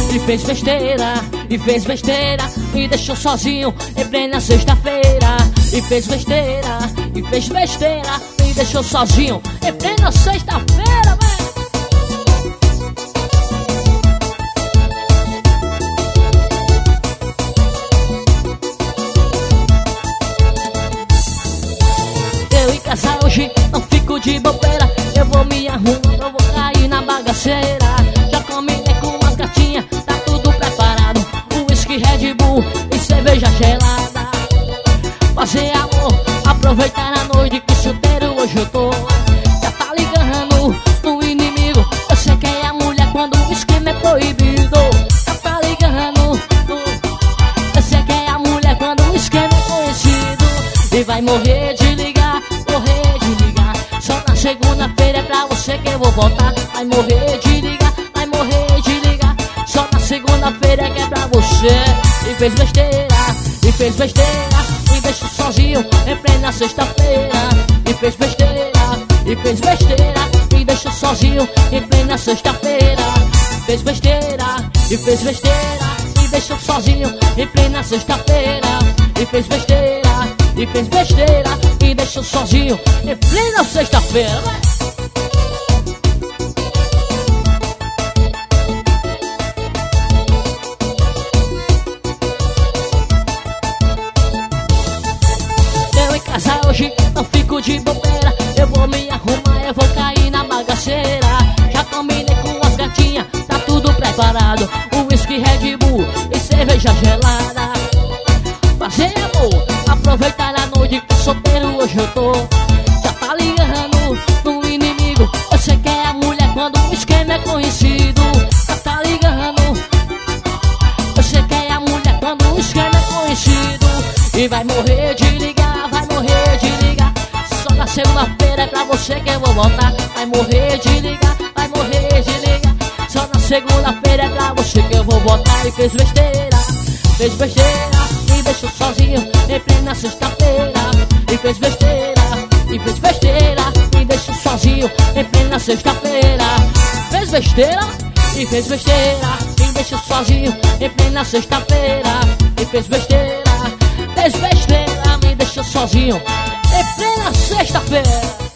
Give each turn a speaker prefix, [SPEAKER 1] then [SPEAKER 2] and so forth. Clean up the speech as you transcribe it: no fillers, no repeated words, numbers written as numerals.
[SPEAKER 1] e fez besteira, e fez besteira, me deixou sozinho em plena sexta-feira. E fez besteira, e fez besteira, me deixou sozinho em plena sexta-feira, velho. Eu em casa hoje não fico de bobeira, eu vou me arrumar, eu vou cair na bagaceira. Já combinei com umas gatinhas, tá tudo preparado, whisky, Red Bull e cerveja gelada. Fazer amor, aproveitar a noite que solteiro hoje eu tô. Já tá ligando no inimigo, eu sei quem é a mulher quando o esquema é proibido. Já tá ligando eu sei quem é a mulher quando o esquema é conhecido. E vai morrer de ligar, morrer de ligar. Só na segunda-feira é pra você que eu vou voltar. Vai morrer de ligar, vai morrer de ligar. Só na segunda-feira é que é pra você. E fez besteira, e fez besteira, me deixou sozinho em plena sexta-feira. E fez besteira, e fez besteira, me deixou sozinho em plena sexta-feira. Fez besteira, e fez besteira, me deixou sozinho em plena sexta-feira. E fez besteira, e fez besteira, me deixou sozinho em plena sexta-feira. Eu em casa hoje não fico de bobeira, eu vou me arrumar, eu vou cair na bagaceira. Já combinei com as gatinhas, tá tudo preparado, whisky, Red Bull e cerveja gelada. Fazer amor, aproveitar a noite que solteiro hoje eu tô. Já tá ligando no inimigo, eu sei quem é a mulher quando o esquema é conhecido. Já tá ligando, eu sei quem é a mulher quando o esquema é conhecido. E vai morrer de ligar, vai morrer de ligar. Só na segunda-feira é pra você que eu vou voltar. Vai morrer de ligar, vai morrer de ligar. Só na segunda-feira é pra você que eu vou voltar. E fez besteira, fez besteira, me deixou sozinho em plena sexta-feira. E fez besteira, e fez besteira, me deixou sozinho em plena sexta-feira. Fez besteira, e fez besteira, me deixou sozinho em plena sexta-feira. E fez besteira, me deixou sozinho em plena sexta-feira.